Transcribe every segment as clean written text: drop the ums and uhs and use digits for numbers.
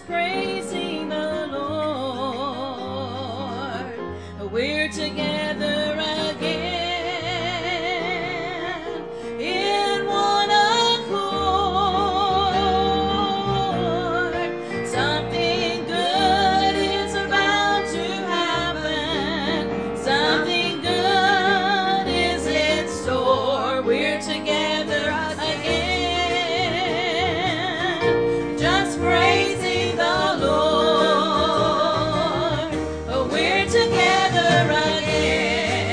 praising the Lord. We're together again in one accord. Something good is about to happen. Something good is in store. We're together again, just praising the Lord. We're together again.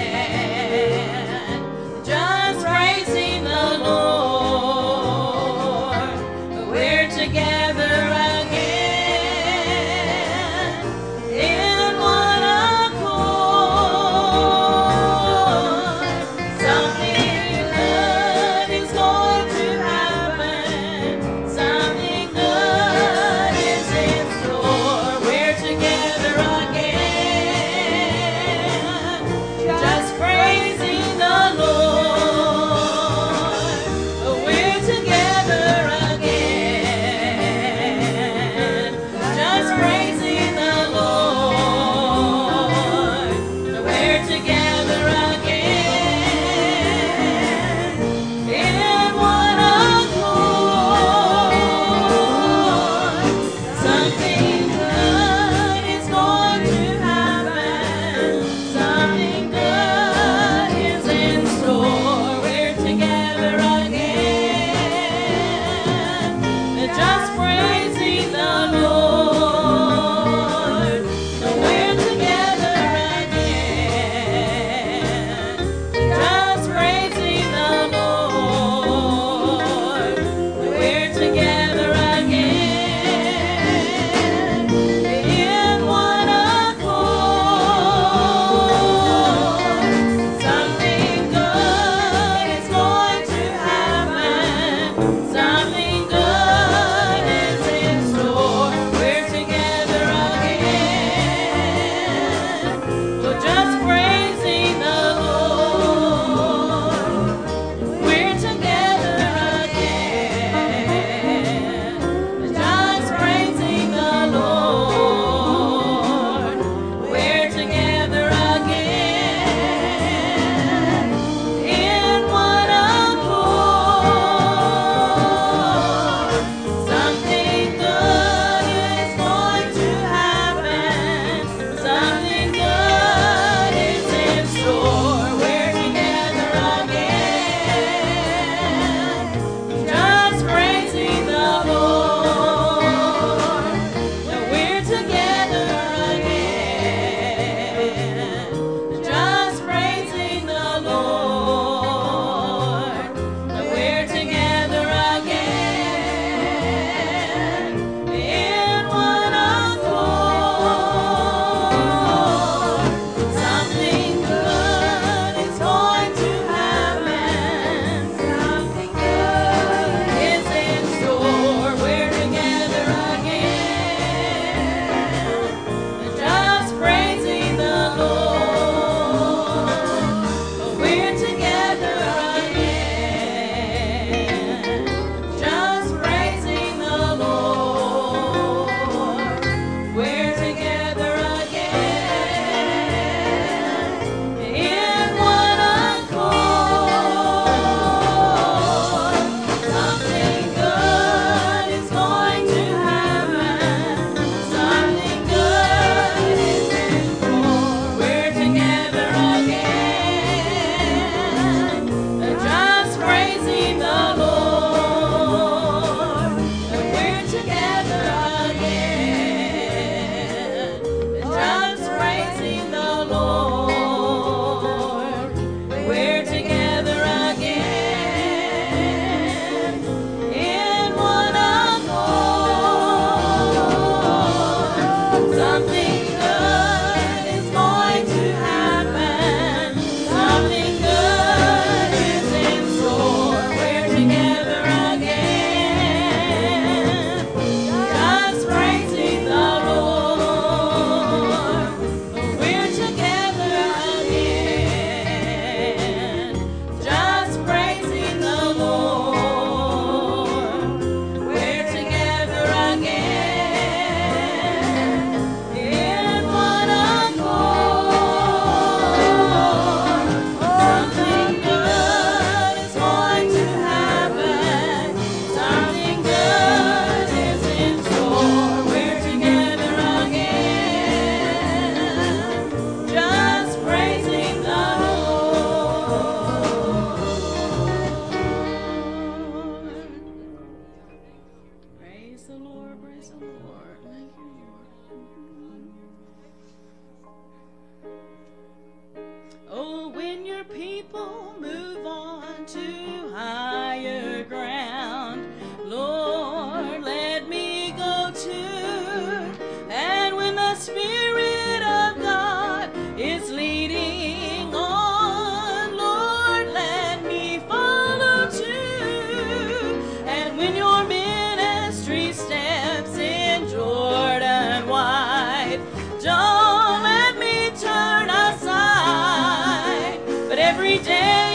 people move on to higher ground. Lord, let me go too. And when the Spirit of God is leading on, Lord, let me follow too. And when your ministry steps in Jordan wide, don't let me turn aside, but every day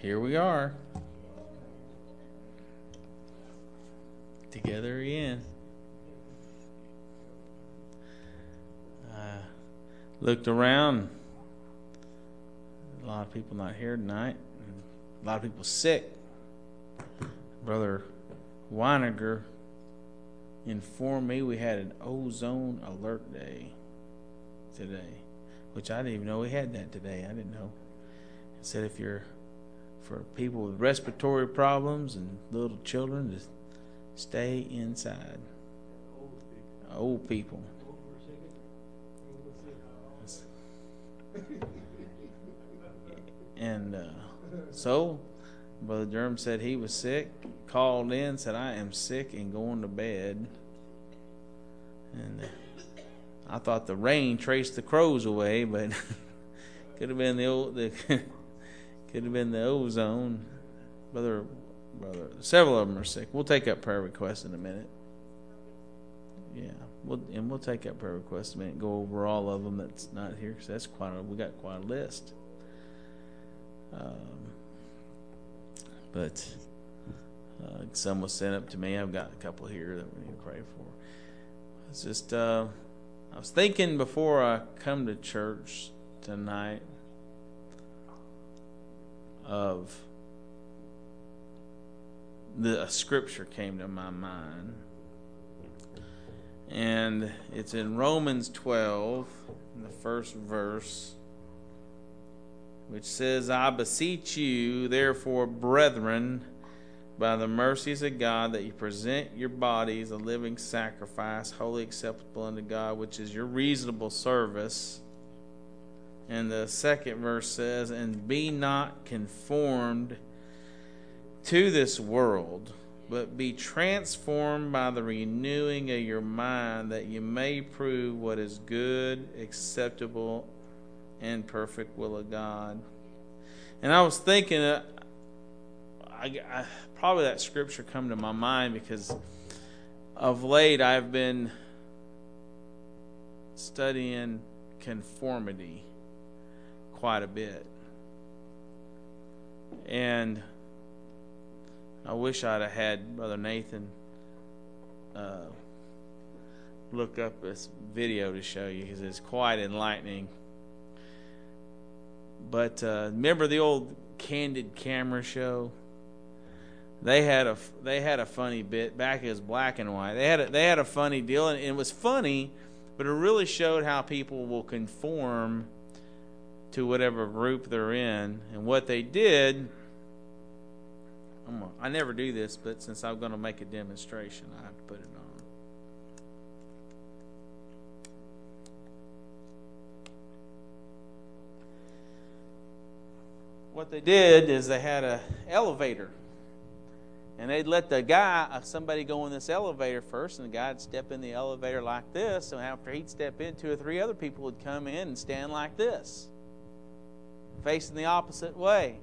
here we are. Together again. Looked around. A lot of people not here tonight. A lot of people sick. Brother Weiniger informed me we had an ozone alert day today, which I didn't even know we had that today. I didn't know. It said if you're for people with respiratory problems and little children, just stay inside. Old people. And so Brother Durham said he was sick, called in, said, I am sick and going to bed. And I thought the rain traced the crows away, but could have been could have been the ozone. Brother, several of them are sick. We'll take up prayer requests in a minute. Yeah, we'll take up prayer requests in a minute. Go over all of them that's not here, because we got quite a list. But some was sent up to me. I've got a couple here that we need to pray for. It's just I was thinking before I come to church tonight of a scripture came to my mind, and it's in Romans 12, in the first verse, which says, I beseech you, therefore, brethren, by the mercies of God, that you present your bodies a living sacrifice, wholly acceptable unto God, which is your reasonable service. And the second verse says, and be not conformed to this world, but be transformed by the renewing of your mind, that you may prove what is good, acceptable, and perfect will of God. And I was thinking, I probably that scripture come to my mind because of late I've been studying conformity quite a bit. And I wish I'd have had Brother Nathan look up this video to show you, because it's quite enlightening. But remember the old Candid Camera show? They had a funny bit back. It was black and white. They had a funny deal, and it was funny, but it really showed how people will conform to whatever group they're in. And what they did, I never do this, but since I'm going to make a demonstration, I have to put it on. What they did is they had an elevator, and they'd let somebody go in this elevator first, and the guy would step in the elevator like this, and after he'd step in, 2 or 3 other people would come in and stand like this, facing the opposite way.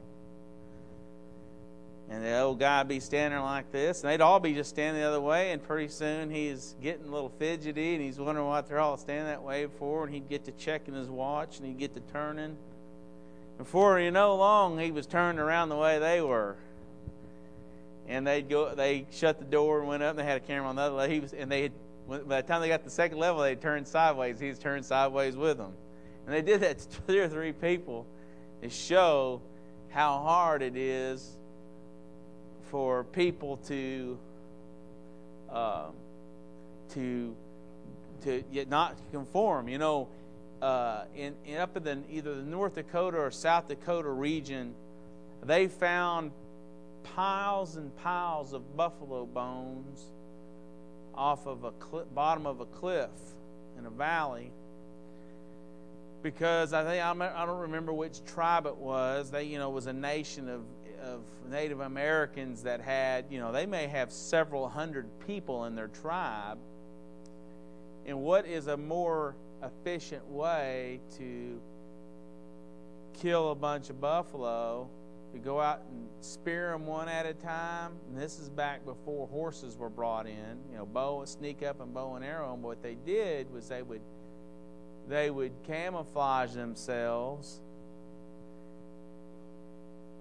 And the old guy would be standing like this, and they'd all be just standing the other way, and pretty soon he's getting a little fidgety, and he's wondering what they're all standing that way for, and he'd get to checking his watch, and he'd get to turning. Before you know long, he was turned around the way they were. And they shut the door and went up, and they had a camera on the other level. By the time they got to the second level, they turned sideways. He was turned sideways with them. And they did that to 2 or 3 people to show how hard it is for people to not conform. You know, up in either the North Dakota or South Dakota region, they found piles and piles of buffalo bones off of bottom of a cliff in a valley, because I don't remember which tribe it was. They was a nation of Native Americans that had they may have several hundred people in their tribe. And what is a more efficient way to kill a bunch of buffalo? You go out and spear them one at a time. And this is back before horses were brought in. Sneak up and bow and arrow them. What they did was they would camouflage themselves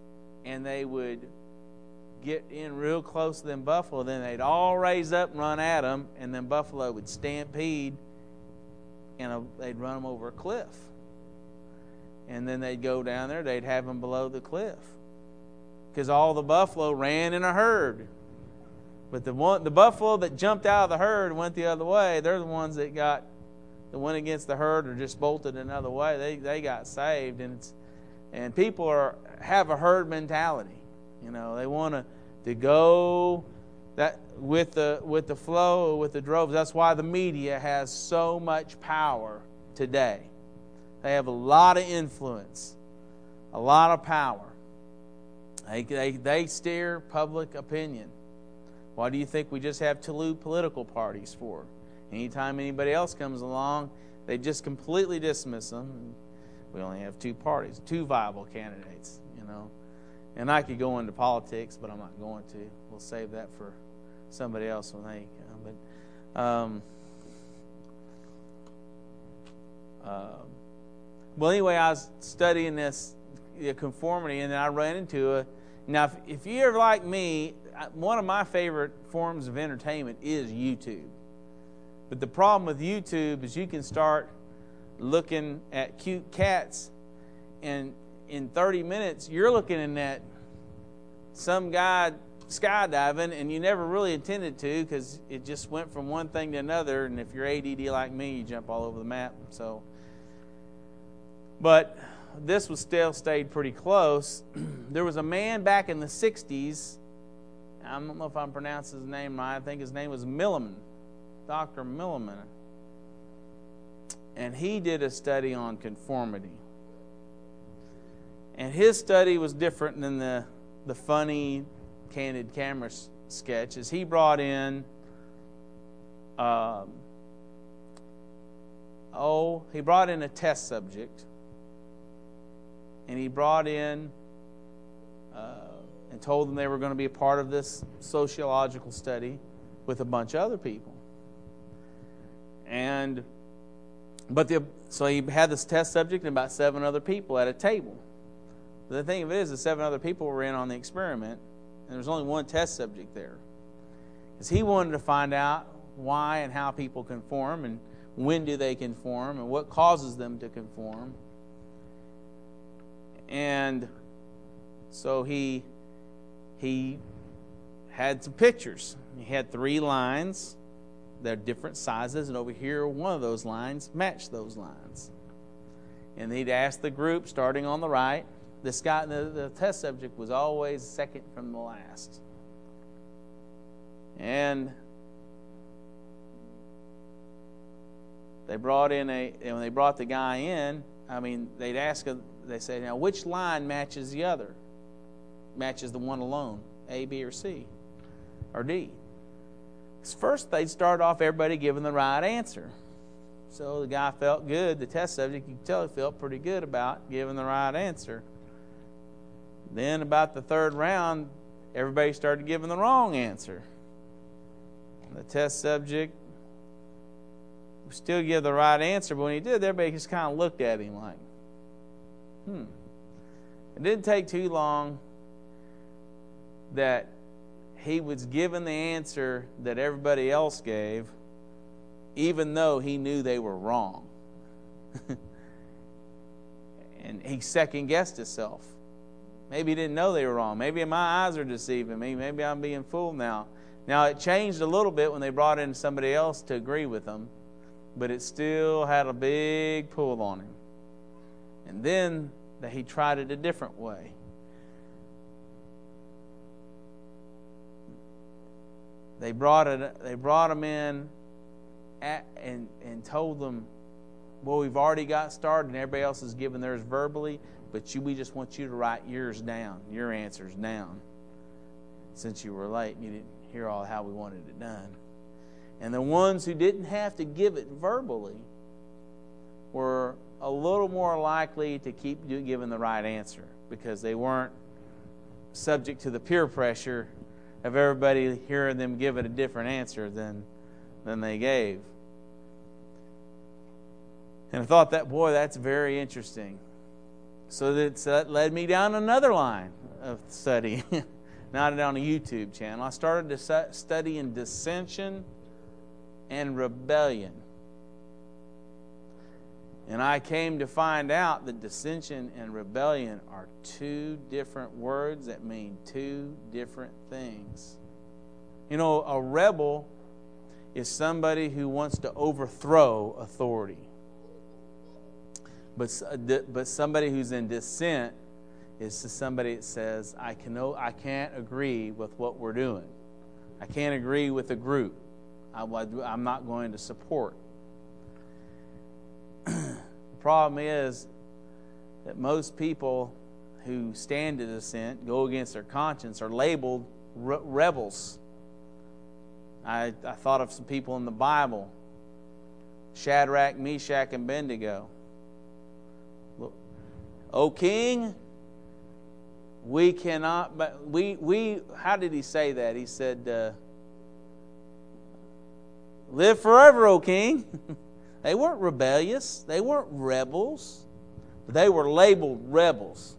and they would get in real close to them buffalo. Then they'd all raise up and run at them, and then buffalo would stampede, and they'd run them over a cliff. And then they'd go down there. They'd have them below the cliff because all the buffalo ran in a herd. But the buffalo that jumped out of the herd and went the other way, they're the ones that went against the herd or just bolted another way. They got saved, and people have a herd mentality. You know, they want to go that with the flow, with the droves. That's why the media has so much power today. They have a lot of influence, a lot of power. They steer public opinion. Why do you think we just have two political parties for? Anytime anybody else comes along, they just completely dismiss them. We only have two parties, two viable candidates, you know. And I could go into politics, but I'm not going to. We'll save that for somebody else when they come. Well, anyway, I was studying this conformity, and then I ran into it. Now, if you're like me, one of my favorite forms of entertainment is YouTube. But the problem with YouTube is you can start looking at cute cats, and in 30 minutes, you're looking at some guy skydiving, and you never really intended to because it just went from one thing to another. And if you're ADD like me, you jump all over the map. But this was still stayed pretty close. There was a man back in the 60s. I don't know if I'm pronouncing his name right. I think his name was Milliman, Dr. Milliman. And he did a study on conformity. And his study was different than the funny, candid camera sketches. He brought in, a test subject. And he brought in and told them they were going to be a part of this sociological study with a bunch of other people. So he had this test subject and about 7 other people at a table. But the thing of it is, the 7 other people were in on the experiment, and there was only one test subject there. Because he wanted to find out why and how people conform, and when do they conform, and what causes them to conform. And so he had some pictures. He had 3 lines. They're different sizes, and over here, one of those lines matched those lines. And he'd ask the group, starting on the right. This guy, the test subject, was always second from the last. And they brought when they brought the guy in, they'd ask him, they say, now which line matches the other? Matches the one alone, A, B, or C, or D? First, they'd start off everybody giving the right answer. So the guy felt good. The test subject, you could tell he felt pretty good about giving the right answer. Then about the 3rd round, everybody started giving the wrong answer. The test subject still give the right answer, but when he did, everybody just kind of looked at him like, It didn't take too long that he was given the answer that everybody else gave, even though he knew they were wrong. And he second-guessed himself. Maybe he didn't know they were wrong. Maybe my eyes are deceiving me. Maybe I'm being fooled now. Now, it changed a little bit when they brought in somebody else to agree with them, but it still had a big pull on him. And then he tried it a different way. They brought him in and told them, well, we've already got started and everybody else is giving theirs verbally, but we just want you to write yours down, your answers down. Since you were late and you didn't hear all how we wanted it done. And the ones who didn't have to give it verbally were a little more likely to keep giving the right answer because they weren't subject to the peer pressure of everybody hearing them give it a different answer than they gave. And I thought that's very interesting. So that led me down another line of study, not on a YouTube channel. I started to study in dissension and rebellion. And I came to find out that dissension and rebellion are two different words that mean two different things. You know, a rebel is somebody who wants to overthrow authority. But somebody who's in dissent is somebody that says, I can't agree with what we're doing. I can't agree with the group. I'm not going to support. The problem is that most people who stand in dissent, go against their conscience, are labeled rebels. I thought of some people in the Bible. Shadrach, Meshach, and Abednego. O king, we cannot, but we how did he say that? He said, live forever, O king. They weren't rebellious. They weren't rebels. But they were labeled rebels.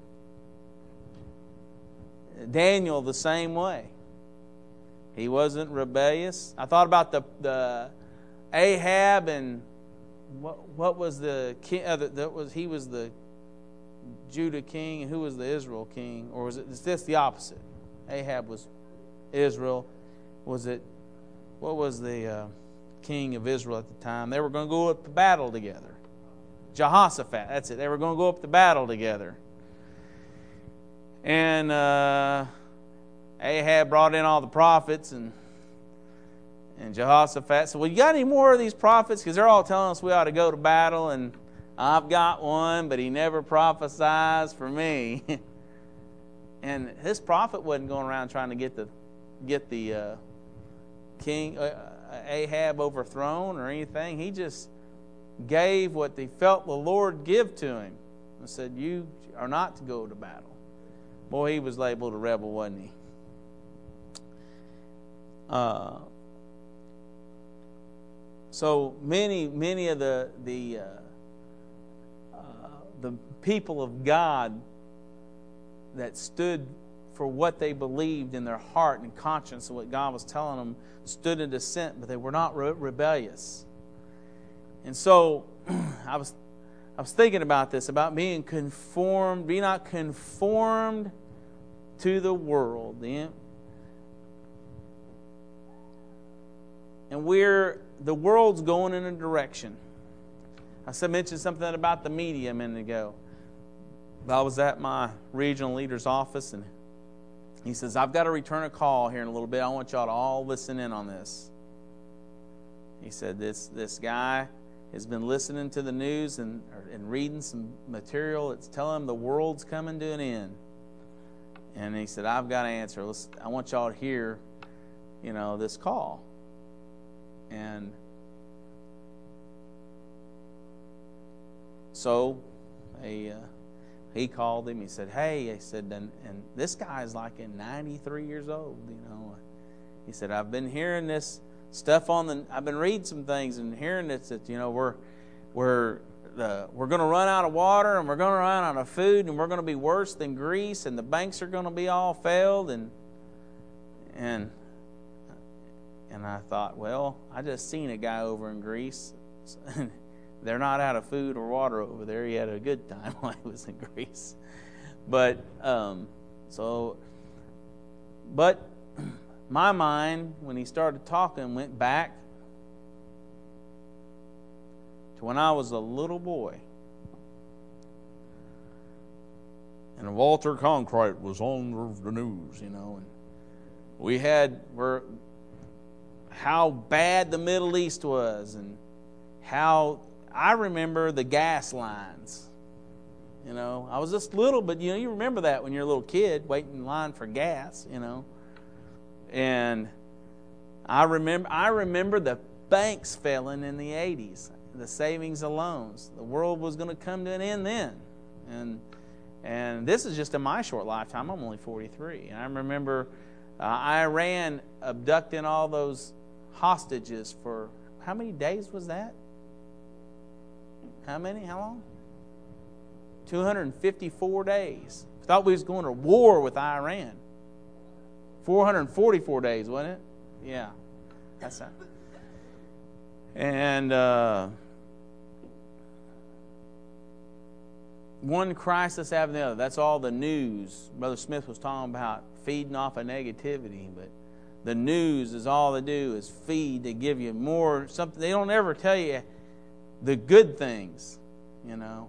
Daniel the same way. He wasn't rebellious. I thought about the Ahab and what was the king? He was the Judah king, and who was the Israel king? Or was it just the opposite? Ahab was Israel. Was it? What was the king of Israel at the time? They were going to go up to battle together. Jehoshaphat, that's it. They were going to go up to battle together. And Ahab brought in all the prophets, and Jehoshaphat said, well, you got any more of these prophets? Because they're all telling us we ought to go to battle, and I've got one, but he never prophesies for me. And this prophet wasn't going around trying to get the king Ahab overthrown or anything. He just gave what he felt the Lord give to him and said, you are not to go to battle. Boy, he was labeled a rebel, wasn't he? So many of the people of God that stood for what they believed in their heart and conscience of what God was telling them stood in dissent, but they were not rebellious. And so I was thinking about this, about being conformed, be not conformed to the world. And the world's going in a direction. I mentioned something about the media a minute ago. I was at my regional leader's office, and he says, I've got to return a call here in a little bit. I want y'all to all listen in on this. He said, this guy has been listening to the news and reading some material that's telling him the world's coming to an end. And he said, I've got to answer. I want y'all to hear, this call. And so he called him. He said, hey, he said, and this guy's like 93 years old, He said, I've been hearing this stuff I've been reading some things and hearing that we're going to run out of water, and we're going to run out of food, and we're going to be worse than Greece, and the banks are going to be all failed. And I thought, well, I just seen a guy over in Greece. They're not out of food or water over there. He had a good time while he was in Greece. But my mind, when he started talking, went back to when I was a little boy. And Walter Cronkite was on the news, and we how bad the Middle East was, and how I remember the gas lines. I was just little, but you remember that when you're a little kid waiting in line for gas, And I remember the banks failing in the 80s, the savings and loans. The world was going to come to an end then. And this is just in my short lifetime. I'm only 43. And I remember Iran abducting all those hostages for, how many days was that? How many? How long? 254 days. Thought we was going to war with Iran. 444 days, wasn't it? Yeah. That's that. And one crisis after the other. That's all the news. Brother Smith was talking about feeding off of negativity, but the news is all they do is feed to give you more something. They don't ever tell you the good things, you know.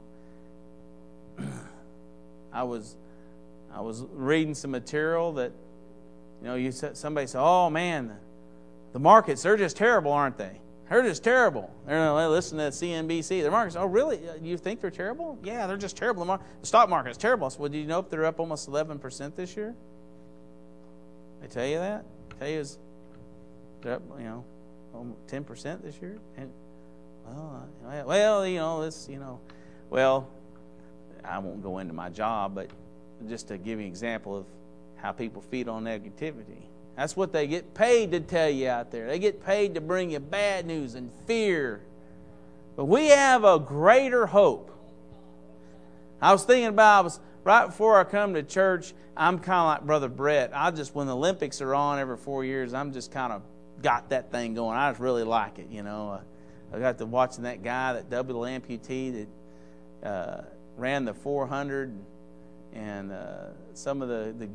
I was reading some material that, you know, somebody said, "Oh man, the markets, they're just terrible, aren't they? They're just terrible." They're listening to CNBC. The markets, "Oh really? You think they're terrible?" "Yeah, they're just terrible. The stock market's terrible." So, well, do you know if they're up almost 11% this year? They tell you that. They tell you they're up, you know, 10% this year. And well, you know, this, you know, well, I won't go into my job, but just to give you an example of how people feed on negativity. That's what they get paid to tell you out there. They get paid to bring you bad news and fear. But we have a greater hope. I was thinking about, right before I come to church, I'm kind of like Brother Brett. When the Olympics are on every 4 years, I'm just kind of got that thing going. I just really like it, you know. I got to watching that guy, that double amputee that ran the 400, and some of the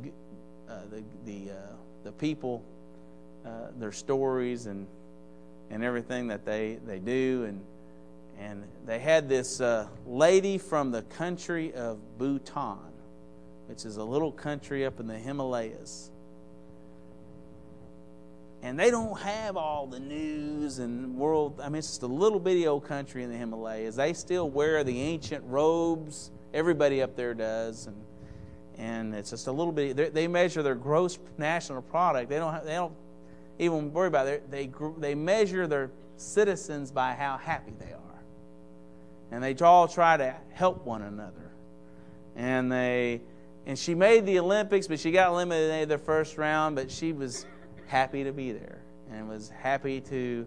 people, their stories and everything that they do, and they had this lady from the country of Bhutan, which is a little country up in the Himalayas. And they don't have all the news and world. I mean, it's just a little bitty old country in the Himalayas. They still wear the ancient robes. Everybody up there does, and it's just a little bit. They measure their gross national product. They don't even worry about it. They measure their citizens by how happy they are, and they all try to help one another. And she made the Olympics, but she got eliminated in the first round. But she was happy to be there and was happy to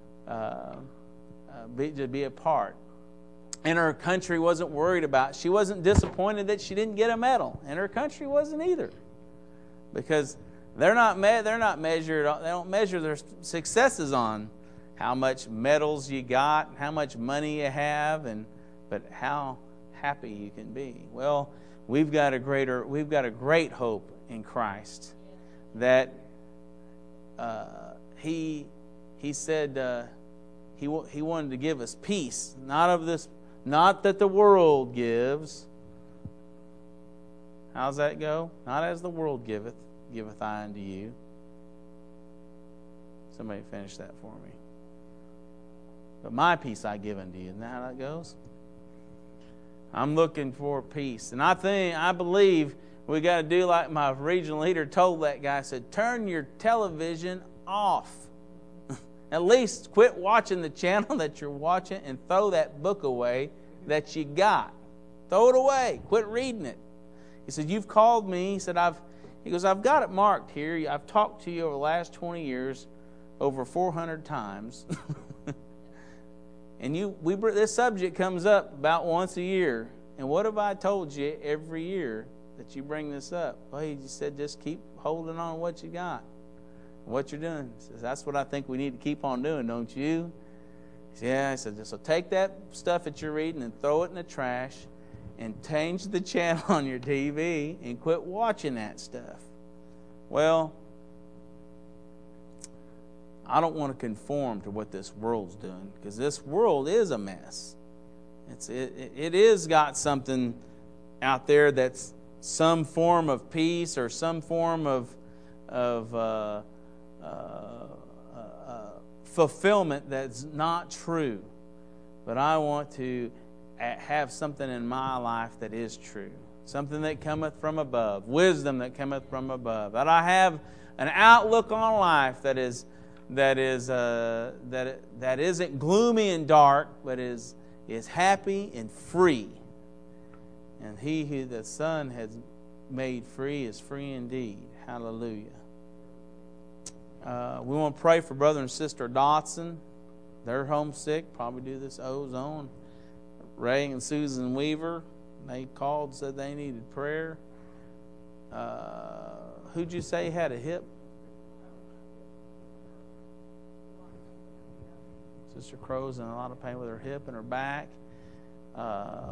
be a part. And her country wasn't worried about. She wasn't disappointed that she didn't get a medal, and her country wasn't either, because they're not measured. They don't measure their successes on how much medals you got, how much money you have, but how happy you can be. Well, we've got a great hope in Christ, that He said he wanted to give us peace, not that the world gives. How's that go? Not as the world giveth I unto you. Somebody finish that for me. But my peace I give unto you. Isn't that how that goes? I'm looking for peace. And I believe we got to do like my regional leader told that guy. Said, turn your television off. At least quit watching the channel that you're watching and throw that book away that you got. Throw it away. Quit reading it. He said, you've called me. He said, I've got it marked here. I've talked to you over the last 20 years over 400 times. And this subject comes up about once a year. And what have I told you every year that you bring this up? Well, he just said, just keep holding on to what you got. What you're doing. He says, that's what I think we need to keep on doing, don't you? He said, yeah. I said, so take that stuff that you're reading and throw it in the trash and change the channel on your TV and quit watching that stuff. Well, I don't want to conform to what this world's doing, because this world is a mess. It is got something out there that's some form of peace or some form of fulfillment that's not true. But I want to have something in my life that is true, something that cometh from above, wisdom that cometh from above. That I have an outlook on life that isn't gloomy and dark, but is happy and free. And he who the Son has made free is free indeed. Hallelujah. We want to pray for Brother and Sister Dotson. They're homesick, probably do this ozone. Ray and Susan Weaver, they called, said they needed prayer. Who'd you say had a hip? Sister Crow's in a lot of pain with her hip and her back. I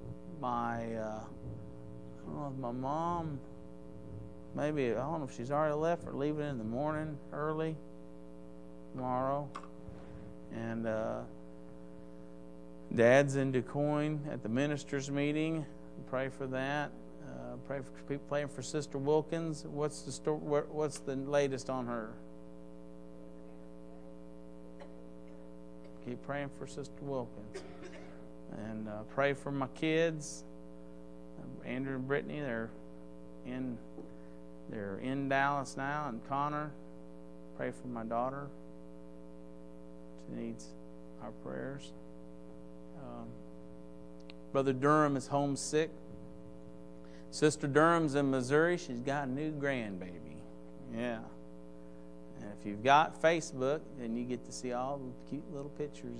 don't know if my mom, maybe, I don't know if she's already left or leaving in the morning early tomorrow. And Dad's in DuQuoin at the ministers' meeting. Pray for that. Pray for people praying for Sister Wilkins. What's the latest on her? Keep praying for Sister Wilkins. And pray for my kids, Andrew and Brittany. They're in Dallas now, and Connor. Pray for my daughter. She needs our prayers. Brother Durham is homesick. Sister Durham's in Missouri. She's got a new grandbaby. Yeah. And if you've got Facebook, then you get to see all the cute little pictures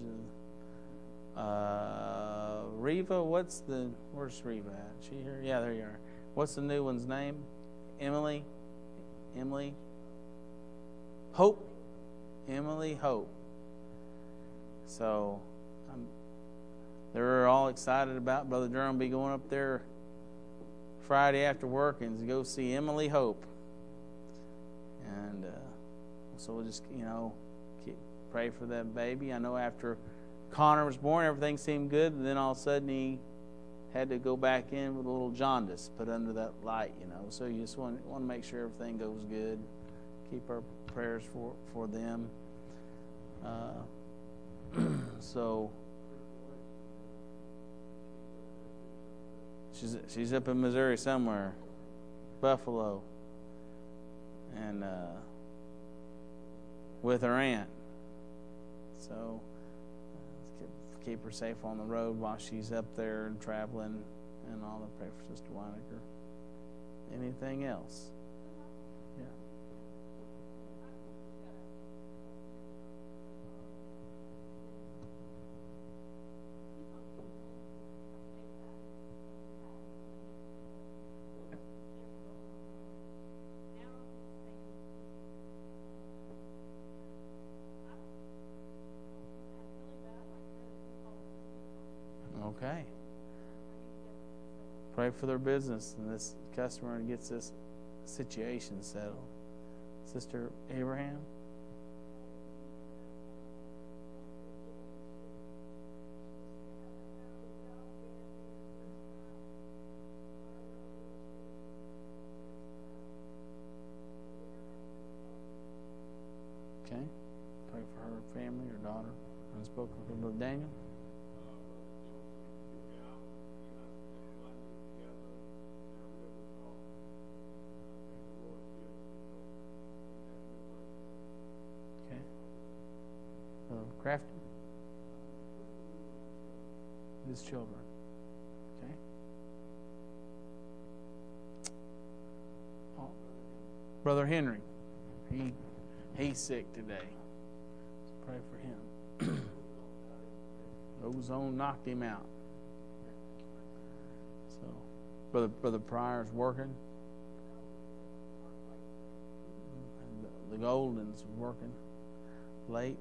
of Reva. Where's Reva at? She here? Yeah, there you are. What's the new one's name? Emily Hope. Emily Hope. So they're all excited about Brother Durham be going up there Friday after work and to go see Emily Hope. And so we'll just, pray for that baby. I know after Connor was born, everything seemed good, and then all of a sudden he had to go back in with a little jaundice put under that light, So you just want to make sure everything goes good. Keep our prayers for them. So she's up in Missouri somewhere, Buffalo, and with her aunt. So keep her safe on the road while she's up there and traveling, and all. Pray for Sister Weinecker. Anything else? Yeah. Okay. Pray for their business and this customer gets this situation settled. Sister Abraham? Okay. Pray for her family, her daughter. Unspoken for Brother Daniel. Crafton? His children. Okay. Oh, Brother Henry. He's sick today. So pray for him. Ozone knocked him out. So Brother Pryor's working. The Goldens working late.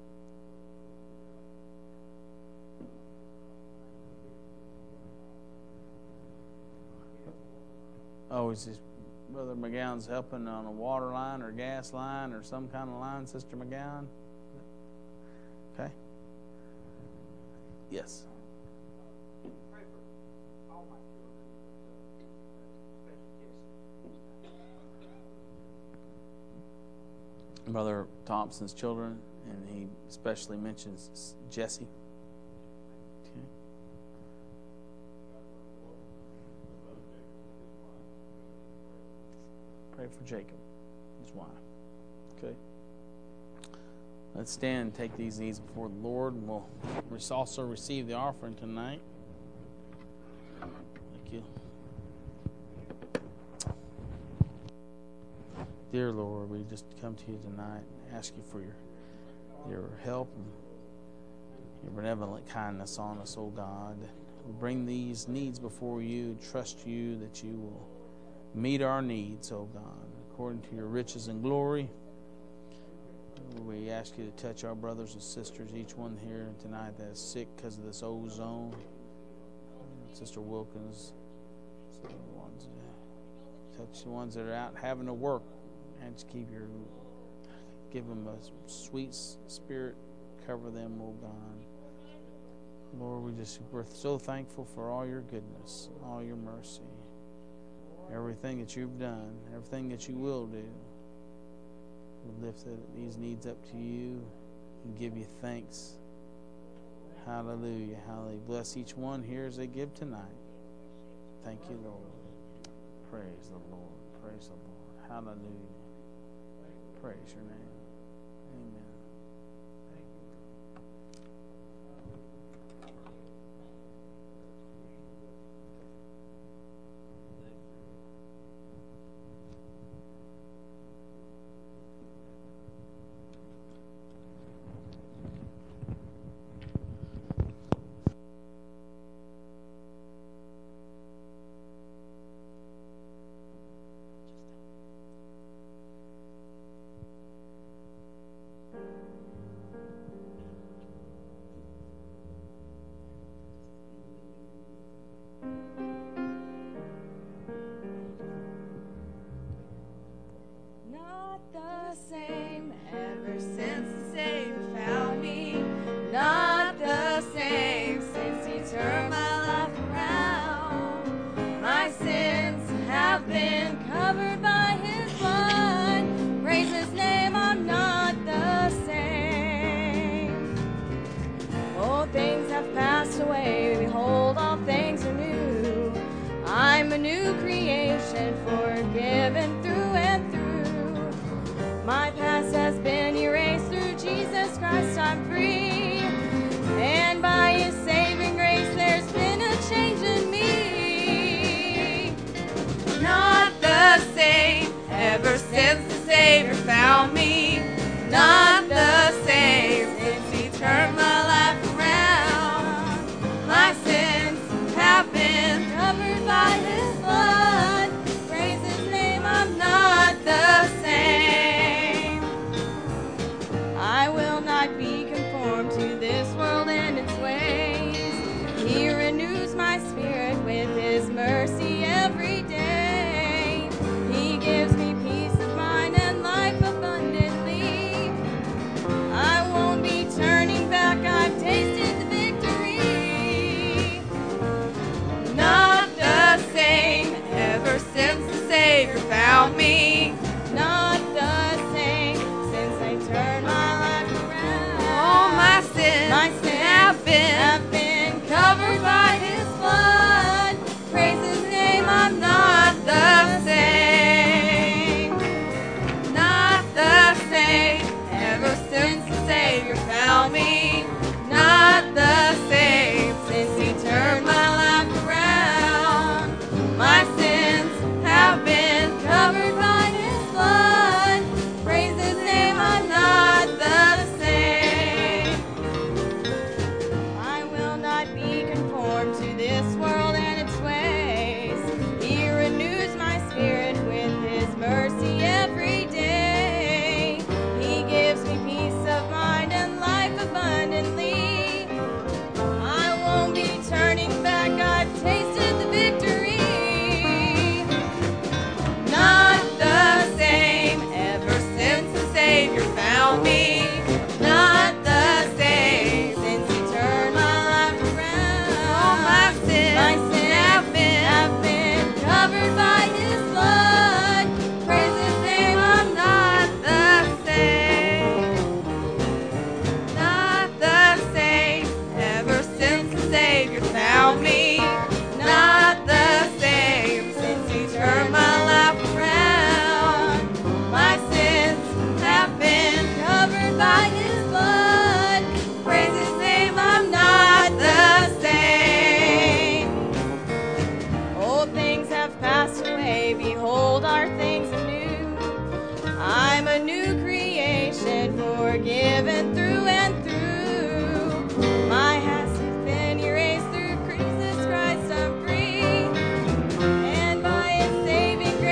Oh, is this Brother McGowan's helping on a water line or gas line or some kind of line, Sister McGowan? Okay. Yes. Pray for all my children, Brother Thompson's children, and he especially mentions Jesse. Okay. Pray for Jacob, his wife. Okay. Let's stand and take these needs before the Lord, and we'll also receive the offering tonight. Thank you. Dear Lord, we just come to you tonight and ask you for your help and your benevolent kindness on us, oh God. We bring these needs before you, trust you that you will meet our needs, oh God, according to your riches and glory. We ask you to touch our brothers and sisters, each one here tonight that is sick because of this ozone. Sister Wilkins, touch the ones that are out having to work, and just give them a sweet spirit, cover them, oh God. Lord, we're so thankful for all your goodness, all your mercy, everything that you've done, everything that you will do. We lift these needs up to you and give you thanks. Hallelujah. Hallelujah. Bless each one here as they give tonight. Thank you, Lord. Praise the Lord. Praise the Lord. Hallelujah. Praise your name. Amen. Not the same ever since the Savior found me. Not the same since He turned my life around. My sins have been covered by His blood. Praise His name, I'm not the same. Old things have passed away, behold, all things are new. I'm a new creation, forgiven through and through. My past has been erased through Jesus Christ, I'm free. And by His saving grace, there's been a change in me. Not the same ever since the Savior found me. Not the same since He turned my life around. My sins have been covered by His blood. Praise His name, I'm not the same. I will not be conformed to this world and its ways. He renews my spirit with His mercy every day. He gives me peace of mind and life abundantly. I won't be turning back, I've tasted the victory. Not the same ever since the Savior found me. Not the same since I turned my life around. All my sins have been covered by His blood. Praise His name, I'm not the same. Not the same ever since the Savior found me. Not the same since He turned my life around. My sins have been covered by His blood. Praise His name, I'm not the same. I will not be conformed to this world and its ways. He renews my spirit with His mercy every day. He gives me peace of mind and life abundantly. I won't be turning back, I've tasted the victory. Not the same ever since the Savior found me. Not the same since He turned my life around. All my sins have been covered by His blood. Praise His name, I'm not the same. Not the same ever since the Savior found me. Not the same since He turned my life around. My sins have been covered by His blood. Praise His name, I'm not the same. Old things have passed away, behold, our things are new. I'm a new creation, forgiven through and through. My past has been erased through Jesus Christ, I'm free. And by His saving grace,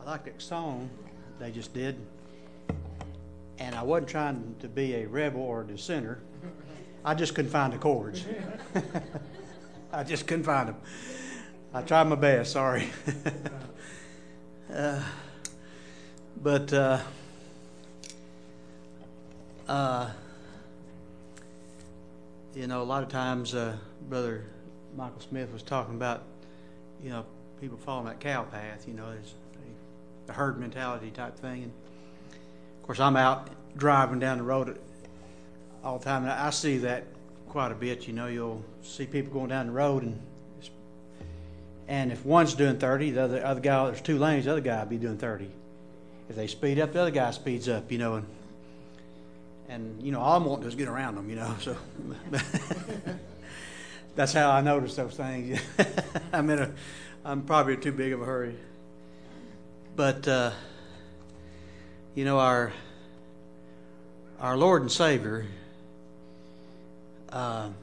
I like that song they just did. And I wasn't trying to be a rebel or a dissenter. I just couldn't find the chords. I just couldn't find them. I tried my best, sorry. But you know, a lot of times Brother Michael Smith was talking about, you know, people following that cow path, you know, there's a herd mentality type thing. And of course, I'm out driving down the road all the time, and I see that quite a bit. You know, you'll see people going down the road, and if one's doing 30, the other guy, there's two lanes, the other guy will be doing 30. If they speed up, the other guy speeds up, you know, and you know, all I'm wanting to do is get around them, you know. So that's how I notice those things. I'm probably in too big of a hurry. But you know, our Lord and Savior, I'm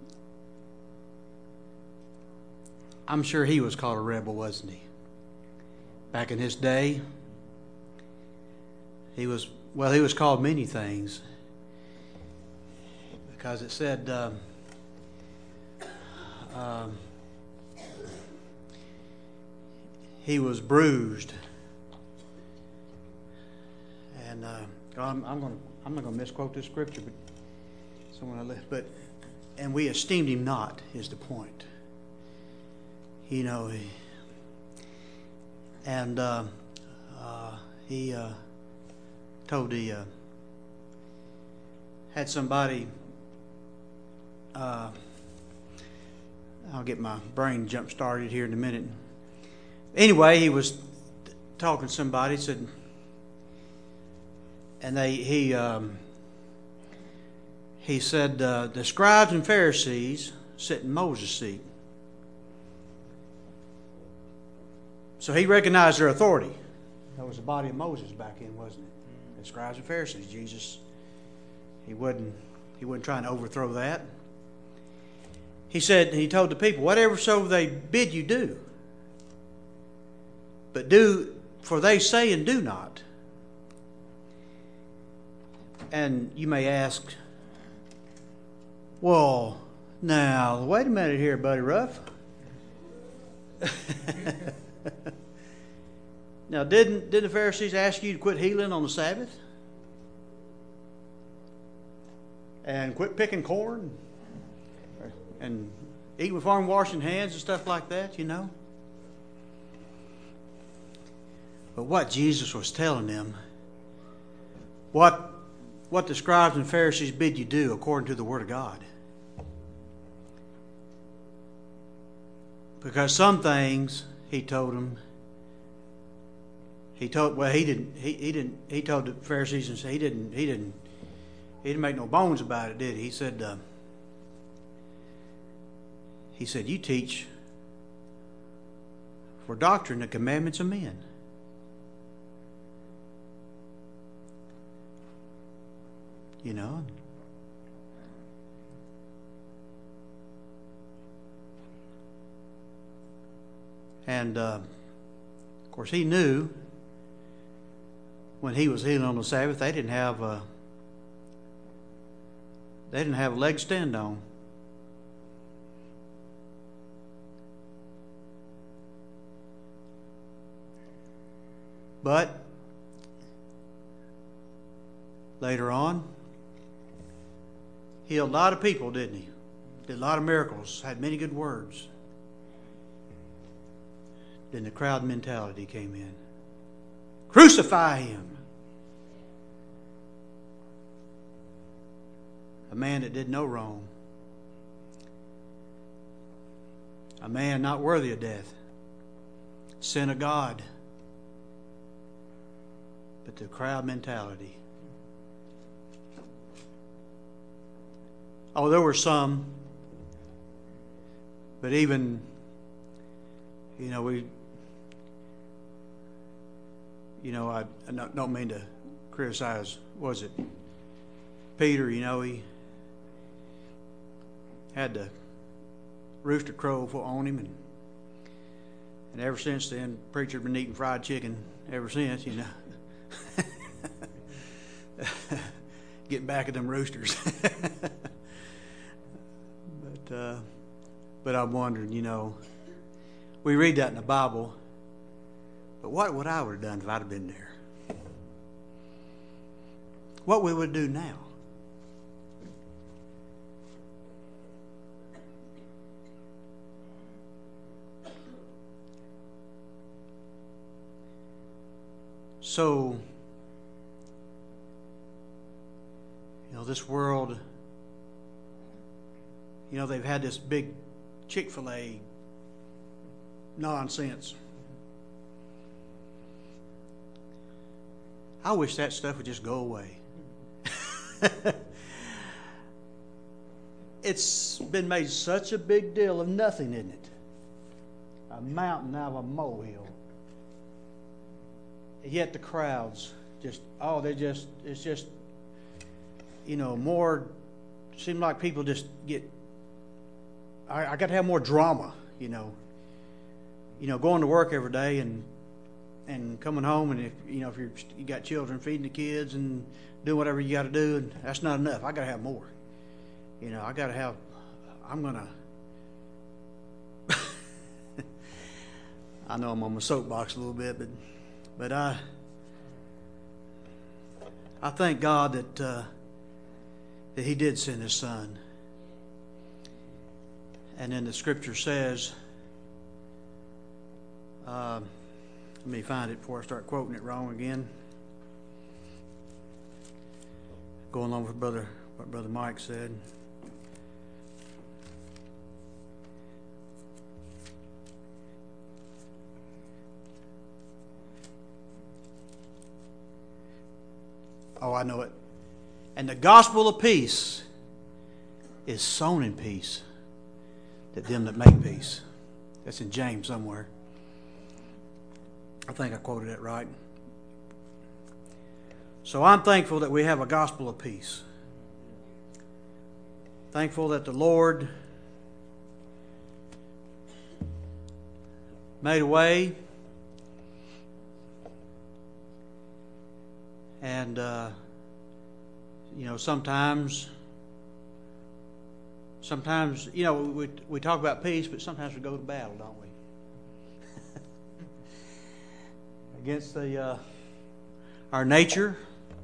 sure he was called a rebel, wasn't he? Back in his day, he was called many things, because it said he was bruised, and I'm not going to misquote this scripture, but and we esteemed him not, is the point. You know, he told had somebody. I'll get my brain jump started here in a minute. Anyway, he was talking to somebody, said, and he said the scribes and Pharisees sit in Moses' seat. So he recognized their authority. That was the body of Moses back in, wasn't it? The scribes and Pharisees. Jesus, he wasn't trying to overthrow that. He said, he told the people, whatever so they bid you do, but do, for they say and do not. And you may ask, well, now, wait a minute here, Buddy Ruff. Now, didn't the Pharisees ask you to quit healing on the Sabbath? And quit picking corn? And eat with arm washing hands and stuff like that, you know? But what Jesus was telling them, what the scribes and Pharisees bid you do according to the Word of God. Because some things, he told them, he told the Pharisees, and he didn't make no bones about it, did he? He said, you teach for doctrine the commandments of men. You know? And, of course, he knew when he was healing on the Sabbath, they didn't have a leg to stand on. But later on, healed a lot of people, didn't he? Did a lot of miracles, had many good words. Then the crowd mentality came in. Crucify him. A man that did no wrong. A man not worthy of death. Sin of God. But the crowd mentality. Oh, there were some. But even, I don't mean to criticize, was it Peter, he had the rooster crow on him, and ever since then, preacher's been eating fried chicken ever since, you know. Getting back at them roosters. But I'm wondering, you know, we read that in the Bible, but what would I would have done if I'd have been there? What we would do now? So, you know, this world, you know, they've had this big Chick-fil-A nonsense. I wish that stuff would just go away. It's been made such a big deal of nothing, isn't it? A mountain out of a molehill. Yet the crowds just, it's just, you know, more, seem like people just get, I got to have more drama, you know, going to work every day and coming home, and if you got children, feeding the kids and doing whatever you got to do, and that's not enough. I got to have more. You know, I'm gonna. I know I'm on my soapbox a little bit, but I thank God that He did send His Son. And then the Scripture says, let me find it before I start quoting it wrong again. Going along with what Brother Mike said. Oh, I know it. And the gospel of peace is sown in peace to them that make peace. That's in James somewhere. I think I quoted that right. So I'm thankful that we have a gospel of peace. Thankful that the Lord made a way. And, you know, sometimes, you know, we talk about peace, but sometimes we go to battle, don't we? Against our nature.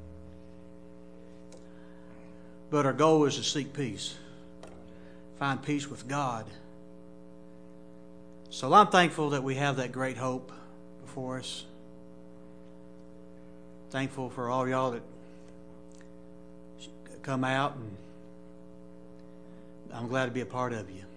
But our goal is to seek peace. Find peace with God. So I'm thankful that we have that great hope before us. Thankful for all y'all that come out, and I'm glad to be a part of you.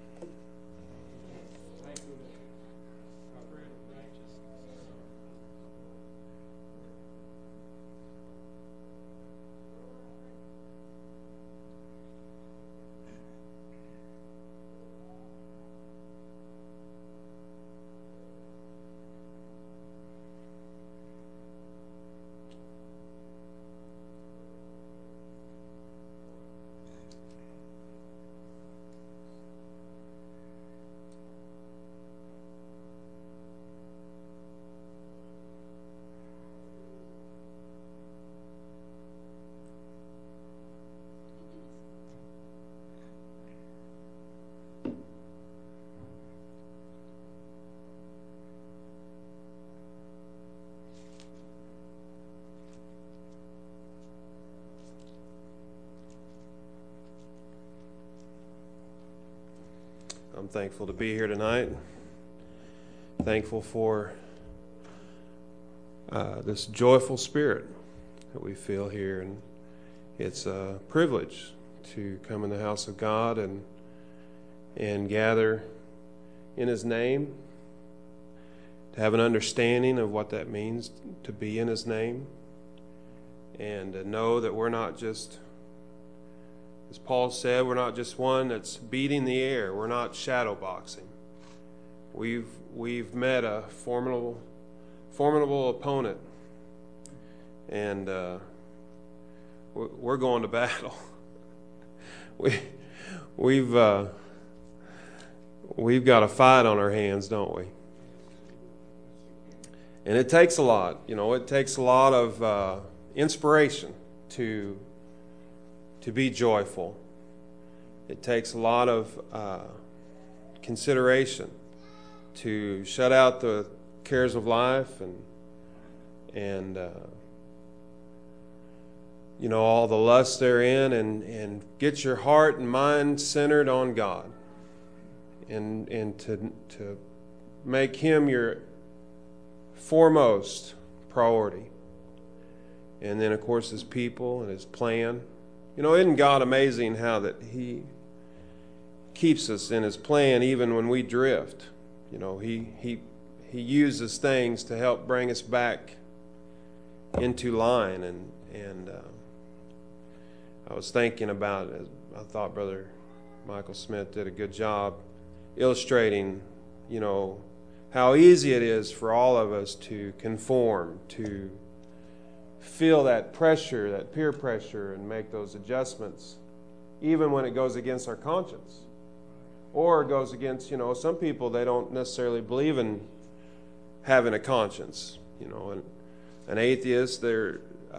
I'm thankful to be here tonight. Thankful for this joyful spirit that we feel here, and it's a privilege to come in the house of God and gather in His name, to have an understanding of what that means to be in His name, and to know that we're not just, as Paul said, we're not just one that's beating the air. We're not shadow boxing. We've met a formidable opponent, and we're going to battle. We've got a fight on our hands, don't we? And it takes a lot. It takes a lot of inspiration to be joyful. It takes a lot of consideration to shut out the cares of life and all the lust therein, and get your heart and mind centered on God, and to make Him your foremost priority. And then, of course, His people and His plan. Isn't God amazing how that He keeps us in His plan even when we drift? He uses things to help bring us back into line. And I was thinking about it. I thought Brother Michael Smith did a good job illustrating, how easy it is for all of us to conform, to feel that pressure, that peer pressure, and make those adjustments, even when it goes against our conscience. Or it goes against, some people, they don't necessarily believe in having a conscience. An atheist, they're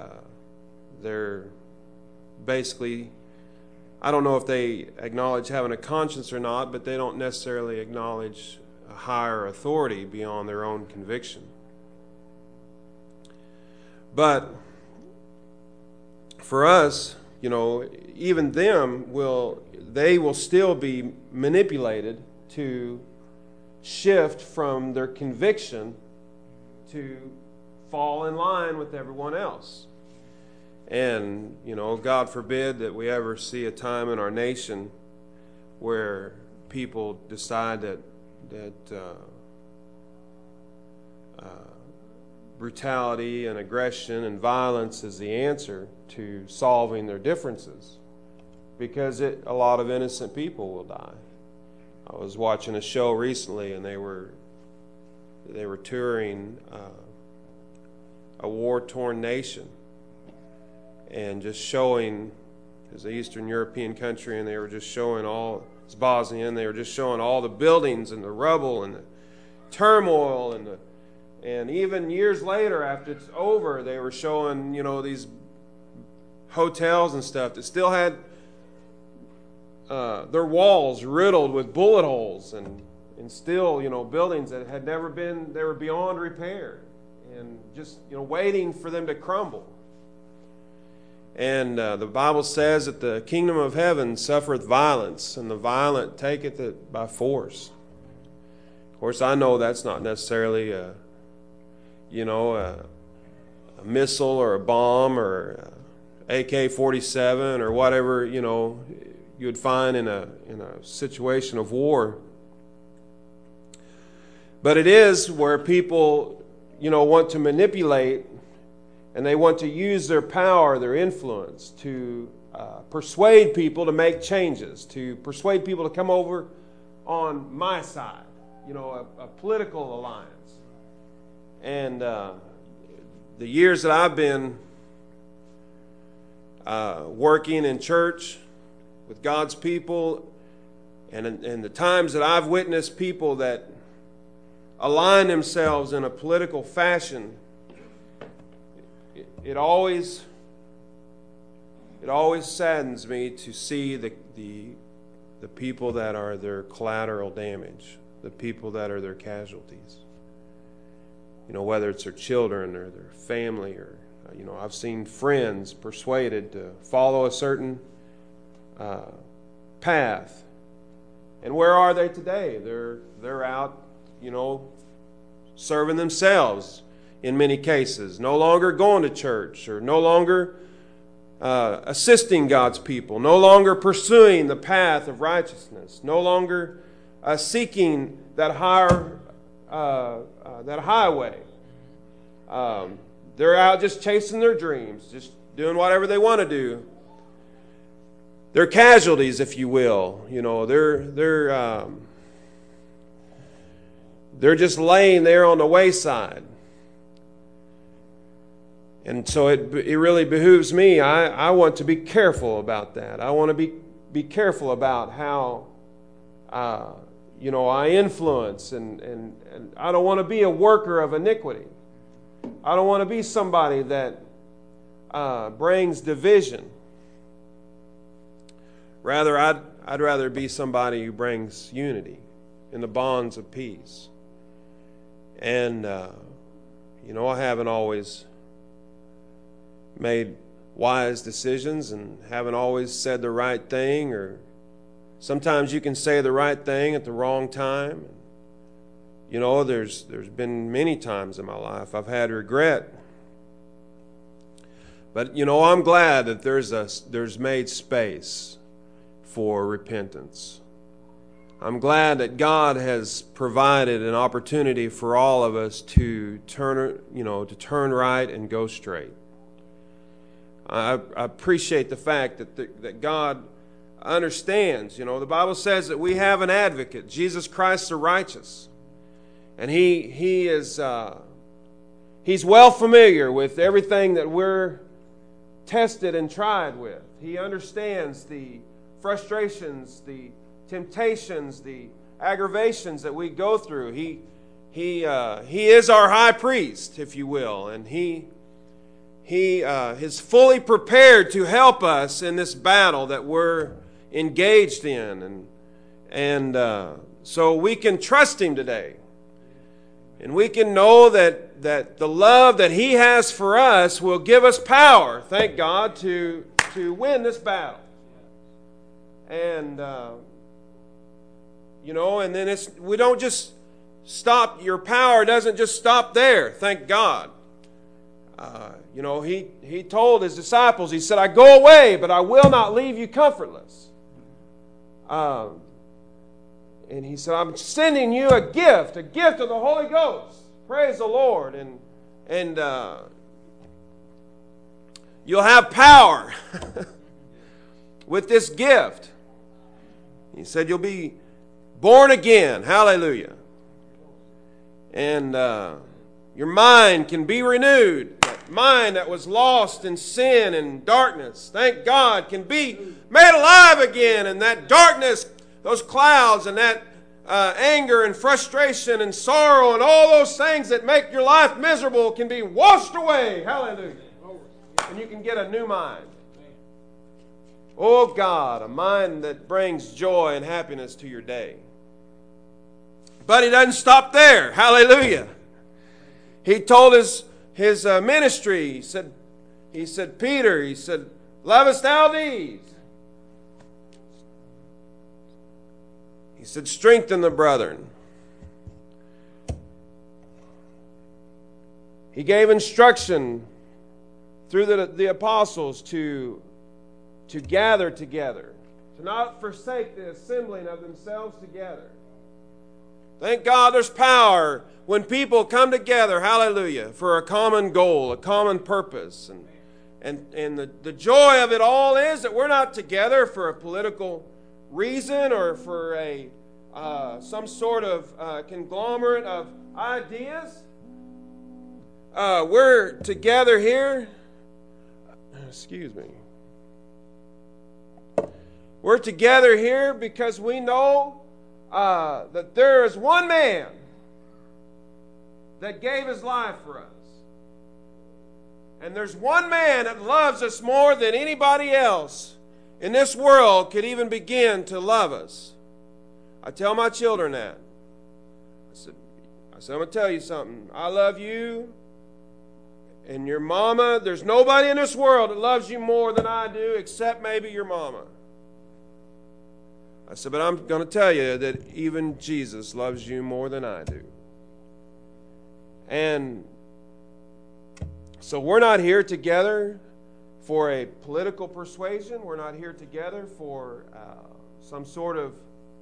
basically, I don't know if they acknowledge having a conscience or not, but they don't necessarily acknowledge a higher authority beyond their own conviction. But for us, even them will still be manipulated to shift from their conviction to fall in line with everyone else. And, God forbid that we ever see a time in our nation where people decide that brutality and aggression and violence is the answer to solving their differences, because a lot of innocent people will die. I was watching a show recently, and they were touring a war-torn nation, and just showing, as an Eastern European country, and they were just showing it's Bosnia, and they were just showing all the buildings and the rubble and the turmoil and even years later, after it's over, they were showing, these hotels and stuff that still had their walls riddled with bullet holes, and still, buildings that had never been, they were beyond repair, and just, waiting for them to crumble. And the Bible says that the kingdom of heaven suffereth violence, and the violent taketh it by force. Of course, I know that's not necessarily a missile or a bomb or AK-47 or whatever, you would find in a situation of war. But it is where people, want to manipulate, and they want to use their power, their influence, to persuade people to make changes, to persuade people to come over on my side, a political alliance. And the years that I've been working in church with God's people, and the times that I've witnessed people that align themselves in a political fashion, it always saddens me to see the people that are their collateral damage, the people that are their casualties. Whether it's their children or their family, or I've seen friends persuaded to follow a certain path. And where are they today? They're out, serving themselves in many cases, no longer going to church, or no longer assisting God's people, no longer pursuing the path of righteousness, no longer seeking that highway. They're out just chasing their dreams, just doing whatever they want to do. They're casualties, if you will. They're just laying there on the wayside. And so it really behooves me. I want to be careful about that. I want to be careful about how I influence, and I don't want to be a worker of iniquity. I don't want to be somebody that brings division. Rather, I'd rather be somebody who brings unity in the bonds of peace. And, I haven't always made wise decisions and haven't always said the right thing, or sometimes you can say the right thing at the wrong time. There's been many times in my life I've had regret. But, I'm glad that there's made space for repentance. I'm glad that God has provided an opportunity for all of us to turn right and go straight. I appreciate the fact that God understands. The Bible says that we have an advocate, Jesus Christ the righteous. And he's well familiar with everything that we're tested and tried with. He understands the frustrations, the temptations, the aggravations that we go through. He is our high priest, if you will, and he is fully prepared to help us in this battle that we're engaged in, and so we can trust Him today. And we can know that the love that He has for us will give us power, thank God, to win this battle. And, and then we don't just stop, your power doesn't just stop there, thank God. He told His disciples, He said, I go away, but I will not leave you comfortless. And He said, I'm sending you a gift of the Holy Ghost. Praise the Lord. And you'll have power with this gift. He said you'll be born again. Hallelujah. And your mind can be renewed. That mind that was lost in sin and darkness, thank God, can be made alive again. And that darkness, those clouds and that anger and frustration and sorrow and all those things that make your life miserable can be washed away. Hallelujah. And you can get a new mind. Oh God, a mind that brings joy and happiness to your day. But He doesn't stop there. Hallelujah. He told his ministry, he said, Peter, lovest thou these? He said, strengthen the brethren. He gave instruction through the apostles to gather together, to not forsake the assembling of themselves together. Thank God there's power when people come together, hallelujah, for a common goal, a common purpose. And the joy of it all is that we're not together for a political reason or for some sort of conglomerate of ideas. We're together here. Excuse me. We're together here because we know that there is one man that gave his life for us. And there's one man that loves us more than anybody else in this world could even begin to love us. I tell my children that. I said, I'm going to tell you something. I love you and your mama. There's nobody in this world that loves you more than I do except maybe your mama. I said, but I'm going to tell you that even Jesus loves you more than I do. And so we're not here together for a political persuasion. We're not here together for some sort of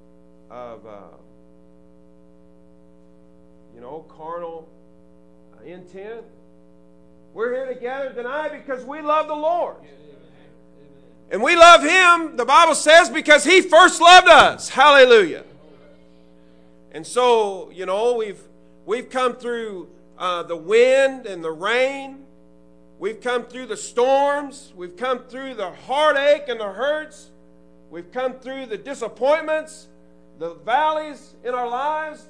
carnal intent. We're here together tonight because we love the Lord. And we love Him, the Bible says, because He first loved us. Hallelujah. And so, we've come through the wind and the rain. We've come through the storms. We've come through the heartache and the hurts. We've come through the disappointments, the valleys in our lives,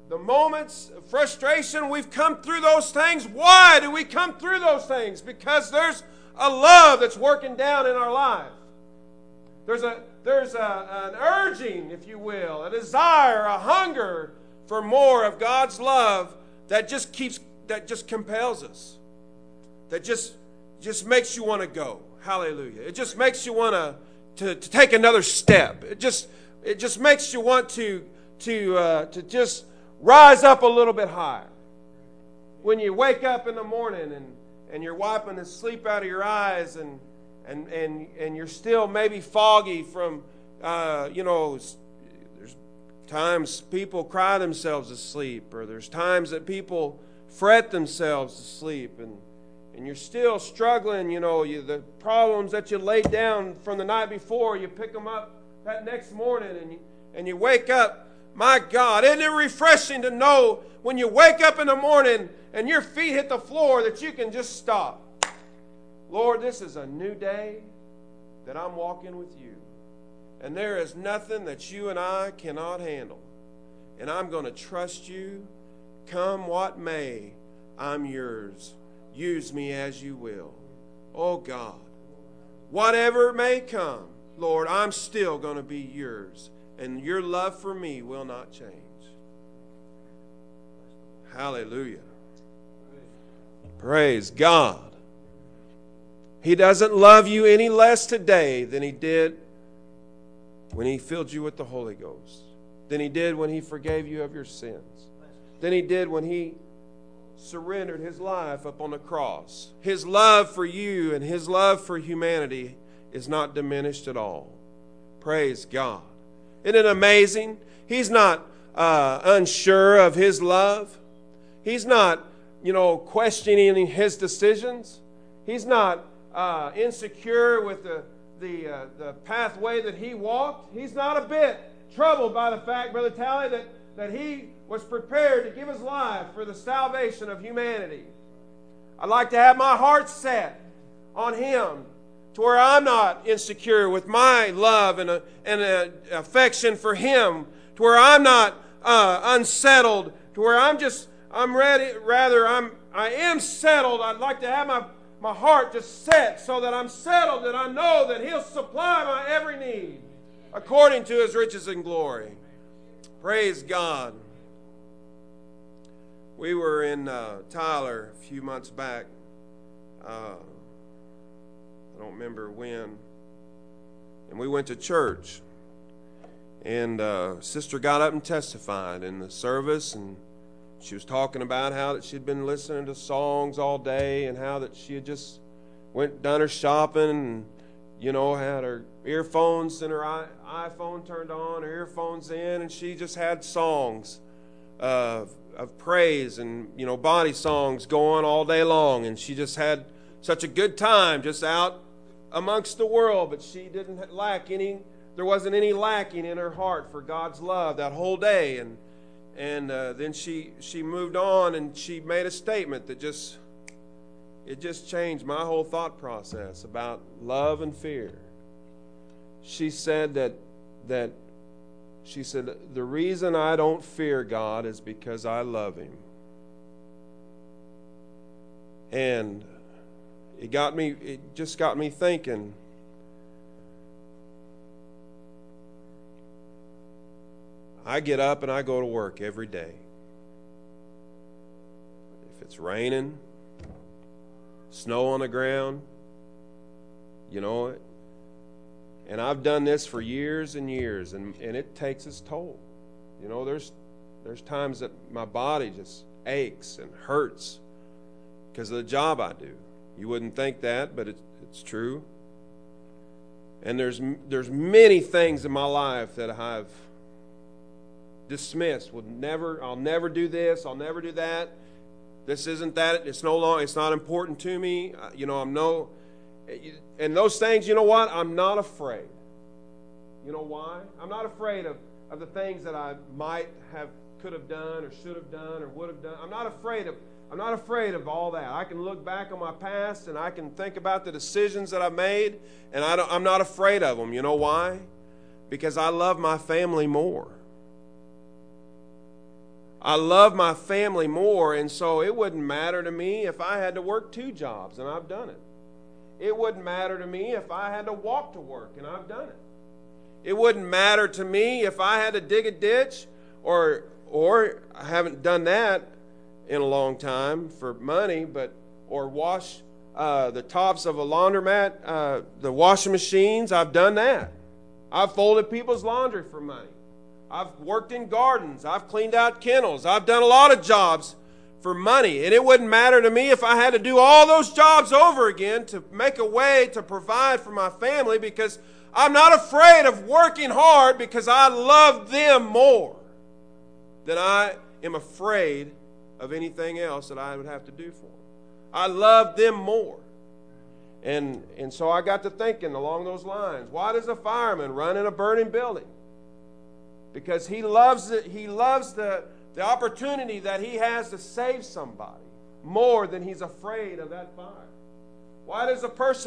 the moments of frustration, we've come through those things. Why do we come through those things? Because there's a love that's working down in our life. There's an urging, if you will, a desire, a hunger for more of God's love that just compels us. That just makes you want to go. Hallelujah. It just makes you want to take another step. It just makes you want to just rise up a little bit higher. When you wake up in the morning and you're wiping the sleep out of your eyes and you're still maybe foggy from, there's times people cry themselves to sleep, or there's times that people fret themselves to sleep, and you're still struggling, the problems that you laid down from the night before, you pick them up that next morning and you wake up. My God, isn't it refreshing to know when you wake up in the morning and your feet hit the floor that you can just stop? Lord, this is a new day that I'm walking with you. And there is nothing that you and I cannot handle. And I'm going to trust you. Come what may, I'm yours. Use me as you will. Oh God, whatever may come, Lord, I'm still going to be yours. And your love for me will not change. Hallelujah. Praise God. He doesn't love you any less today than he did when he filled you with the Holy Ghost, than he did when he forgave you of your sins, than he did when he surrendered his life up on the cross. His love for you and his love for humanity is not diminished at all. Praise God. Isn't it amazing? He's not unsure of his love. He's not, questioning his decisions. He's not insecure with the pathway that he walked. He's not a bit troubled by the fact, Brother Tally, that he was prepared to give his life for the salvation of humanity. I'd like to have my heart set on him to where I'm not insecure with my love and affection for him, to where I'm not unsettled, to where I am settled. I'd like to have my heart just set so that I'm settled, that I know that he'll supply my every need according to his riches and glory. Praise God. We were in Tyler a few months back. I don't remember when. And we went to church. And sister got up and testified in the service, and she was talking about how that she'd been listening to songs all day, and how that she had just done her shopping and, had her earphones and her iPhone turned on, her earphones in, and she just had songs of praise and, body songs going all day long. And she just had such a good time just out amongst the world, but she didn't lack any. There wasn't any lacking in her heart for God's love that whole day. And then she moved on, and she made a statement that just changed my whole thought process about love and fear. She said that the reason I don't fear God is because I love him. And it just got me thinking. I get up and I go to work every day. If it's raining, snow on the ground, and I've done this for years and years, and it takes its toll. There's times that my body just aches and hurts because of the job I do. You wouldn't think that, but it's true. And there's many things in my life that I've dismissed. I'll never do this. I'll never do that. This isn't that. It's not important to me. And those things, you know what? I'm not afraid. You know why? I'm not afraid of the things that I could have done or should have done or would have done. I'm not afraid of all that. I can look back on my past and I can think about the decisions that I made, and I'm not afraid of them. You know why? Because I love my family more. I love my family more, and so it wouldn't matter to me if I had to work 2 jobs, and I've done it. It wouldn't matter to me if I had to walk to work, and I've done it. It wouldn't matter to me if I had to dig a ditch, or I haven't done that in a long time for money, or wash the tops of a laundromat, the washing machines. I've done that. I've folded people's laundry for money. I've worked in gardens. I've cleaned out kennels. I've done a lot of jobs for money. And it wouldn't matter to me if I had to do all those jobs over again to make a way to provide for my family, because I'm not afraid of working hard, because I love them more than I am afraid of anything else that I would have to do for them. I love them more. And so I got to thinking along those lines. Why does a fireman run in a burning building? Because he loves it. He loves the opportunity that he has to save somebody more than he's afraid of that fire. Why does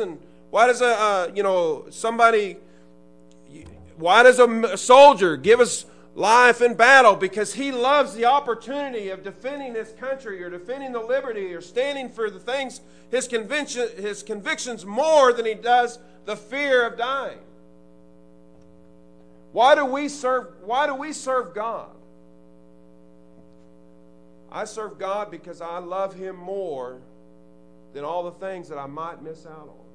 a soldier give his life in battle? Because he loves the opportunity of defending his country, or defending the liberty, or standing for the things, his convictions more than he does the fear of dying. Why do we serve God? I serve God because I love Him more than all the things that I might miss out on.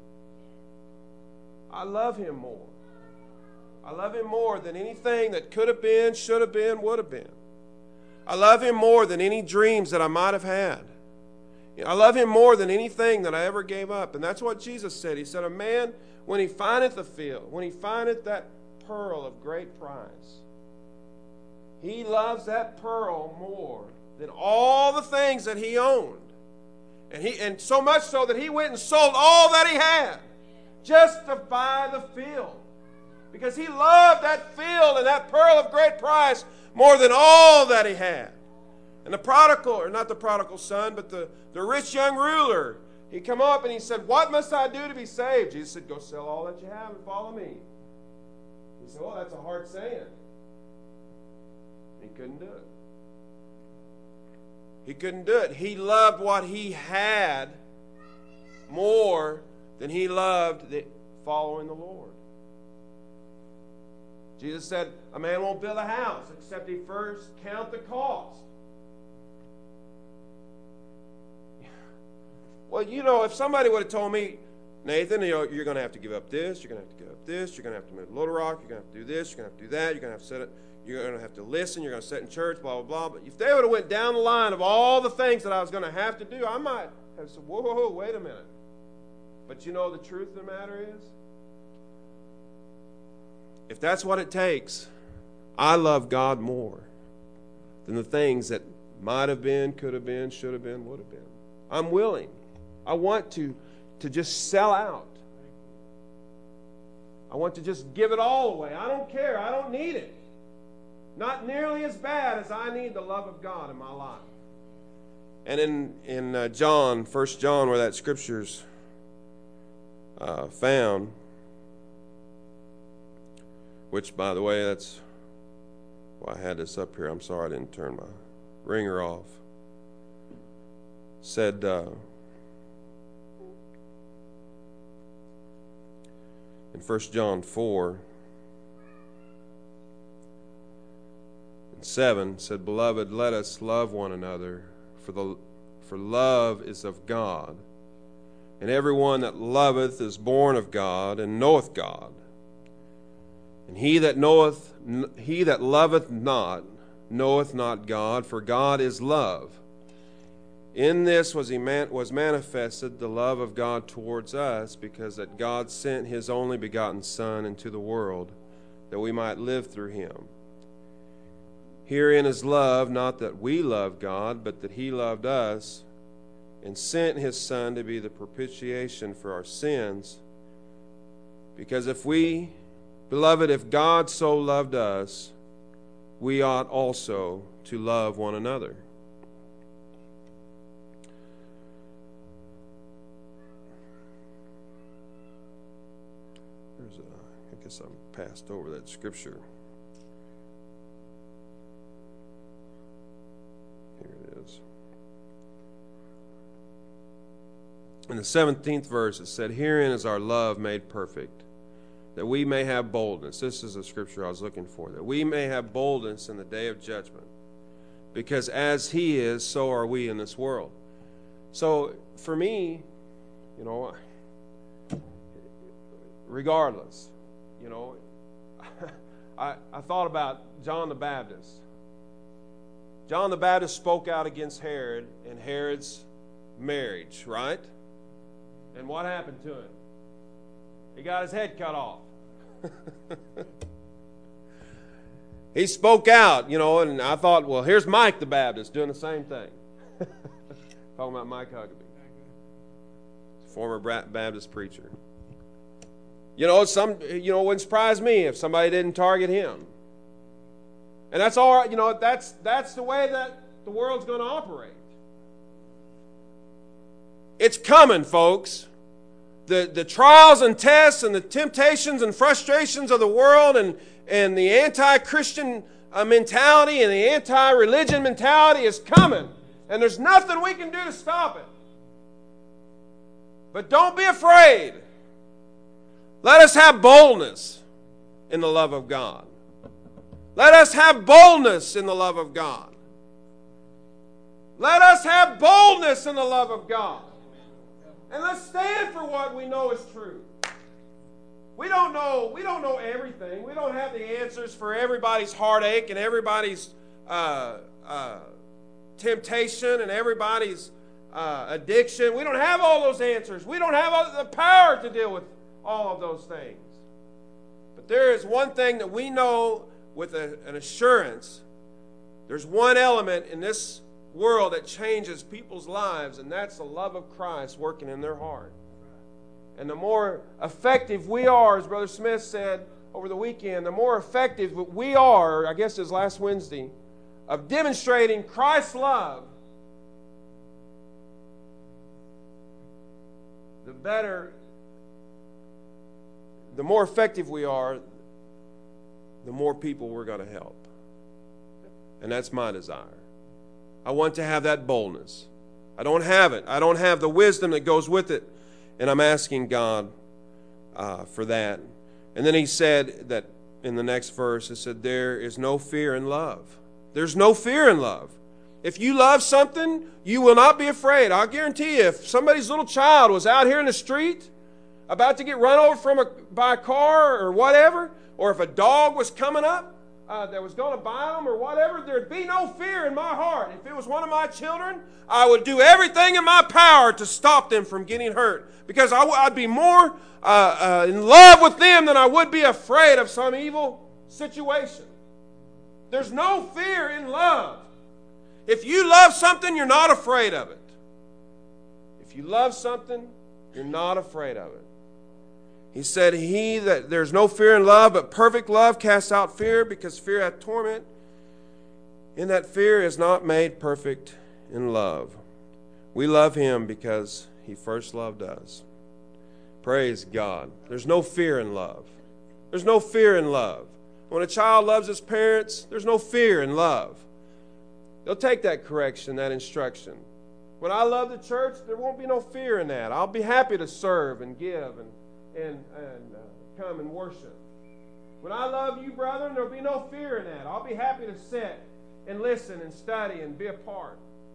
I love Him more. I love Him more than anything that could have been, should have been, would have been. I love Him more than any dreams that I might have had. I love Him more than anything that I ever gave up. And that's what Jesus said. He said, a man, when he findeth the field, when he findeth that pearl of great price, he loves that pearl more than all the things that he owned. And so much so that he went and sold all that he had just to buy the field. Because he loved that field and that pearl of great price more than all that he had. And the prodigal, or not the prodigal son, but the rich young ruler, he come up and he said, what must I do to be saved? Jesus said, go sell all that you have and follow me. He said, well, that's a hard saying. He couldn't do it. He couldn't do it. He loved what he had more than he loved following the Lord. Jesus said, a man won't build a house except he first count the cost. Well, if somebody would have told me, Nathan, you're going to have to give up this, you're going to have to give up this, you're going to have to move to Little Rock, you're going to have to do this, you're going to have to do that, you're going to have to set it, you're going to have to listen, you're going to sit in church, blah, blah, blah. But if they would have went down the line of all the things that I was going to have to do, I might have said, whoa, wait a minute. But the truth of the matter is, if that's what it takes, I love God more than the things that might have been, could have been, should have been, would have been. I'm willing. I want to just sell out. I want to just give it all away. I don't care. I don't need it. Not nearly as bad as I need the love of God in my life. And in John, 1 John, where that scripture's found, which, by the way, that's why I had this up here. I'm sorry I didn't turn my ringer off. Said, in 1 John 4 and 7, said, Beloved, let us love one another, for love is of God. And everyone that loveth is born of God, and knoweth God. And he that loveth not, knoweth not God, for God is love. In this was manifested the love of God towards us, because that God sent His only begotten Son into the world, that we might live through Him. Herein is love, not that we love God, but that He loved us, and sent His Son to be the propitiation for our sins. Because Beloved, if God so loved us, we ought also to love one another. I guess I passed over that scripture. words. In the 17th verse, it said, "Herein is our love made perfect, that we may have boldness." This is the scripture I was looking for. "That we may have boldness in the day of judgment. Because as He is, so are we in this world." So, for me, regardless, I thought about John the Baptist. John the Baptist spoke out against Herod and Herod's marriage, right? And what happened to him? He got his head cut off. He spoke out, and I thought, well, here's Mike the Baptist doing the same thing. Talking about Mike Huckabee, former Baptist preacher. It wouldn't surprise me if somebody didn't target him. And that's all right, that's the way that the world's going to operate. It's coming, folks. The trials and tests and the temptations and frustrations of the world and the anti-Christian mentality and the anti-religion mentality is coming. And there's nothing we can do to stop it. But don't be afraid. Let us have boldness in the love of God. Let us have boldness in the love of God. Let us have boldness in the love of God. And let's stand for what we know is true. We don't know everything. We don't have the answers for everybody's heartache and everybody's temptation and everybody's addiction. We don't have all those answers. We don't have the power to deal with all of those things. But there is one thing that we know with an assurance. There's one element in this world that changes people's lives, and that's the love of Christ working in their heart. And the more effective we are, as Brother Smith said over the weekend, the more effective we are, I guess it was last Wednesday, of demonstrating Christ's love, the more effective we are, the more people we're going to help. And that's my desire. I want to have that boldness. I don't have it. I don't have the wisdom that goes with it. And I'm asking God for that. And then he said that in the next verse, it said, there is no fear in love. There's no fear in love. If you love something, you will not be afraid. I'll guarantee you, if somebody's little child was out here in the street about to get run over by a car or whatever, or if a dog was coming up that was going to bite them or whatever, there'd be no fear in my heart. If it was one of my children, I would do everything in my power to stop them from getting hurt, because I'd be more in love with them than I would be afraid of some evil situation. There's no fear in love. If you love something, you're not afraid of it. If you love something, you're not afraid of it. He said, that there's no fear in love, but perfect love casts out fear, because fear hath torment. In that fear is not made perfect in love. We love Him because He first loved us. Praise God. There's no fear in love. There's no fear in love. When a child loves his parents, there's no fear in love. They'll take that correction, that instruction. When I love the church, there won't be no fear in that. I'll be happy to serve and give and come and worship. When I love you, brethren, there'll be no fear in that. I'll be happy to sit and listen and study and be a part.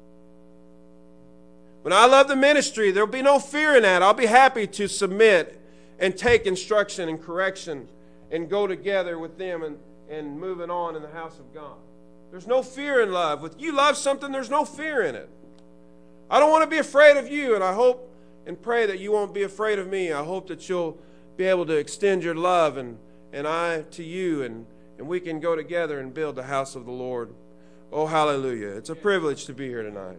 When I love the ministry, there'll be no fear in that. I'll be happy to submit and take instruction and correction and go together with them and moving on in the house of God. There's no fear in love. When you love something, there's no fear in it. I don't want to be afraid of you, and I hope and pray that you won't be afraid of me. I hope that you'll be able to extend your love and I to you, and we can go together and build the house of the Lord. Oh, hallelujah. It's a privilege to be here tonight.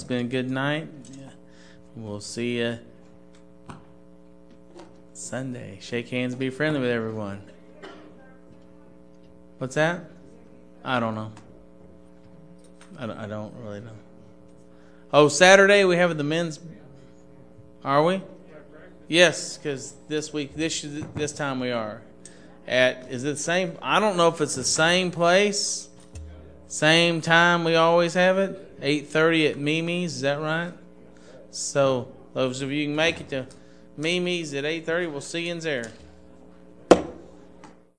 been a good night. Yeah. We'll see you Sunday. Shake hands, be friendly with everyone. What's that? I don't know. I don't really know. Oh, Saturday we have the men's. Are we? Yes, because this time we are. Is it the same? I don't know if it's the same place, same time we always have it. 8:30 at Mimi's. Is that right? So those of you who can make it to Mimi's at 8:30, we'll see you in there.